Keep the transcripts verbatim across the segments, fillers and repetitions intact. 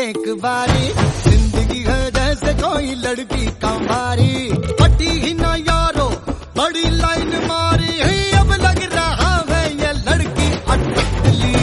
एक बारी, जिंदगी है जैसे कोई लड़की कमारी, पटी ही ना यारो बड़ी लाइन मारी है, अब लग रहा है ये लड़की अटकली।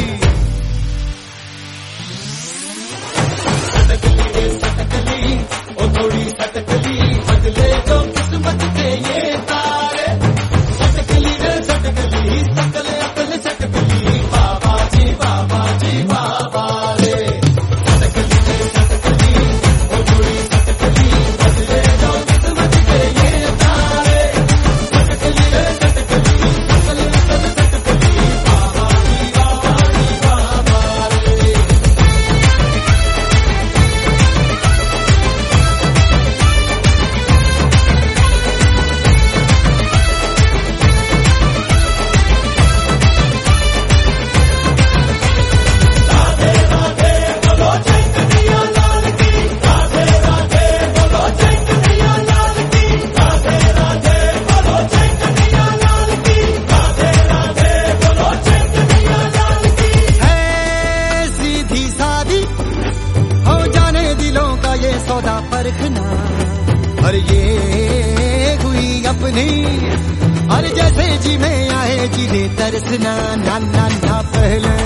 सटकली रे सटकली, ओ थोड़ी सटकली, बदले तो किस्मत के ये तारे। सटकली रे सटकली, सकल अकल सटकली, बाबा जी बाबा जी बाबा रे। सटकली रे सटकली, ओ थोड़ी सटकली, बदले तो किस्मत के ये तारे। सटकली रे सटकली, सकल अकल सटकली, बाबा जी बाबा जी बाबा रे। सौदा परखना, और ये हुई अपनी, और जैसे जी में आए जिन्हें तरसना, ना ना ना पहले